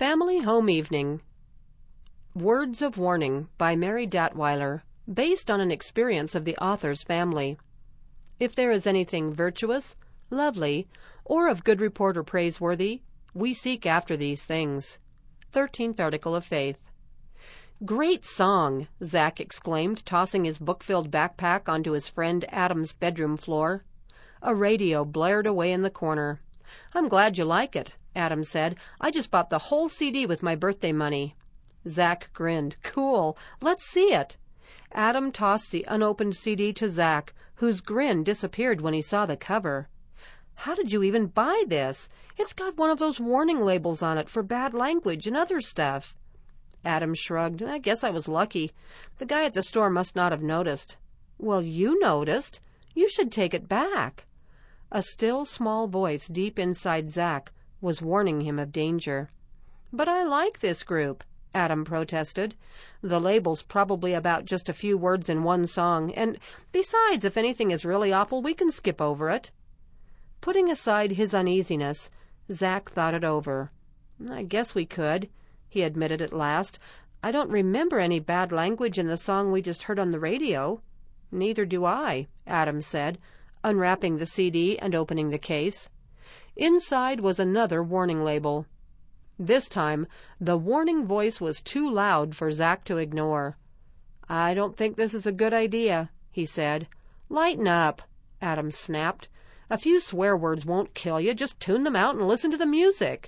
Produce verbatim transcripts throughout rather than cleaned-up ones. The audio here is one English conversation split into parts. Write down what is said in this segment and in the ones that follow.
Family Home Evening. Words of Warning by Mary Datweiler, based on an experience of the author's family. If there is anything virtuous, lovely, or of good report or praiseworthy, we seek after these things. Thirteenth Article of Faith. "Great song!" Zach exclaimed, tossing his book-filled backpack onto his friend Adam's bedroom floor. A radio blared away in the corner. "I'm glad you like it," Adam said. "I just bought the whole C D with my birthday money." Zach grinned. "Cool. Let's see it." Adam tossed the unopened C D to Zach, whose grin disappeared when he saw the cover. "How did you even buy this? It's got one of those warning labels on it for bad language and other stuff." Adam shrugged. "I guess I was lucky. The guy at the store must not have noticed." "Well, you noticed. You should take it back." A still, small voice deep inside Zach was warning him of danger. "But I like this group," Adam protested. "The label's probably about just a few words in one song, and besides, if anything is really awful, we can skip over it." Putting aside his uneasiness, Zach thought it over. "I guess we could," he admitted at last. "I don't remember any bad language in the song we just heard on the radio." "Neither do I," Adam said, unwrapping the C D and opening the case. Inside was another warning label. This time, the warning voice was too loud for Zach to ignore. "I don't think this is a good idea," he said. "Lighten up," Adam snapped. "A few swear words won't kill you. Just tune them out and listen to the music."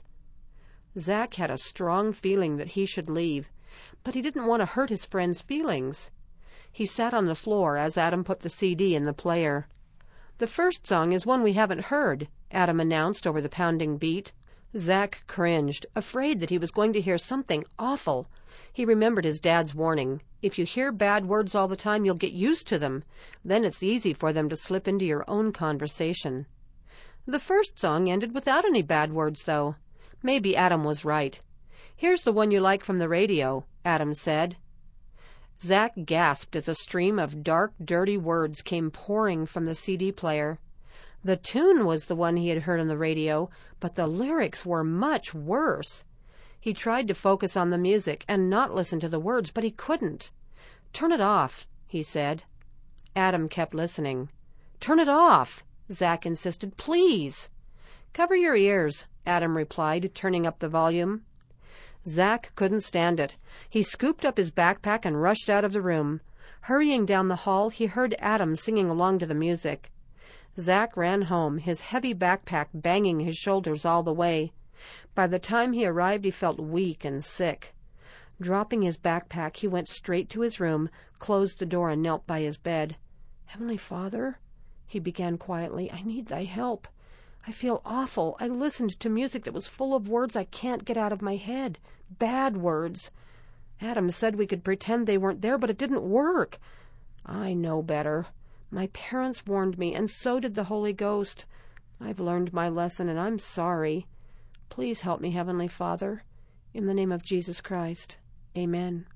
Zach had a strong feeling that he should leave, but he didn't want to hurt his friend's feelings. He sat on the floor as Adam put the C D in the player. "The first song is one we haven't heard," Adam announced over the pounding beat. Zach cringed, afraid that he was going to hear something awful. He remembered his dad's warning. If you hear bad words all the time, you'll get used to them. Then it's easy for them to slip into your own conversation. The first song ended without any bad words, though. Maybe Adam was right. "Here's the one you like from the radio," Adam said. Zach gasped as a stream of dark, dirty words came pouring from the C D player. The tune was the one he had heard on the radio, but the lyrics were much worse. He tried to focus on the music and not listen to the words, but he couldn't. "Turn it off," he said. Adam kept listening. "Turn it off," Zach insisted. "Please." "Cover your ears," Adam replied, turning up the volume. Zach couldn't stand it. He scooped up his backpack and rushed out of the room. Hurrying down the hall, he heard Adam singing along to the music. Zach ran home, his heavy backpack banging his shoulders all the way. By the time he arrived, he felt weak and sick. Dropping his backpack, he went straight to his room, closed the door, and knelt by his bed. "Heavenly Father," he began quietly, "I need thy help. I feel awful. I listened to music that was full of words I can't get out of my head. Bad words. Adam said we could pretend they weren't there, but it didn't work. I know better. My parents warned me, and so did the Holy Ghost. I've learned my lesson, and I'm sorry. Please help me, Heavenly Father. In the name of Jesus Christ. Amen."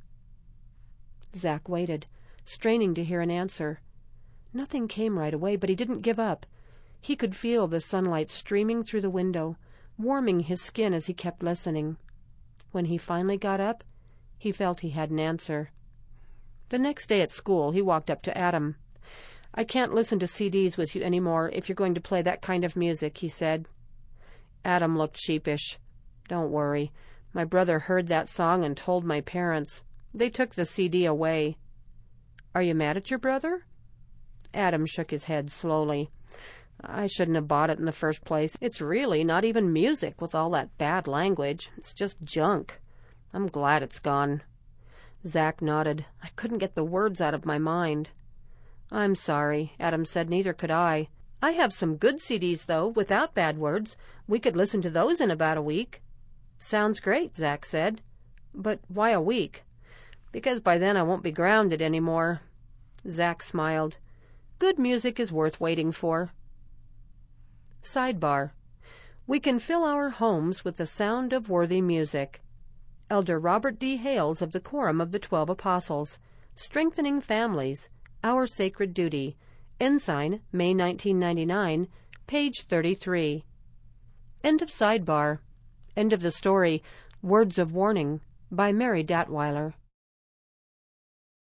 Zach waited, straining to hear an answer. Nothing came right away, but he didn't give up. He could feel the sunlight streaming through the window, warming his skin as he kept listening. When he finally got up, he felt he had an answer. The next day at school, he walked up to Adam. "I can't listen to C Ds with you anymore if you're going to play that kind of music," he said. Adam looked sheepish. "Don't worry. My brother heard that song and told my parents. They took the C D away." "Are you mad at your brother?" Adam shook his head slowly. "I shouldn't have bought it in the first place. It's really not even music with all that bad language. It's just junk. I'm glad it's gone." Zach nodded. "I couldn't get the words out of my mind." "I'm sorry," Adam said. "Neither could I. I have some good C Ds, though, without bad words. We could listen to those in about a week." "Sounds great," Zach said. "But why a week?" "Because by then I won't be grounded anymore." Zach smiled. "Good music is worth waiting for." Sidebar. We can fill our homes with the sound of worthy music. Elder Robert D. Hales of the Quorum of the Twelve Apostles. Strengthening Families. Our Sacred Duty. Ensign, May nineteen ninety-nine, page thirty-three. End of sidebar. End of the story. Words of Warning by Mary Datwyler.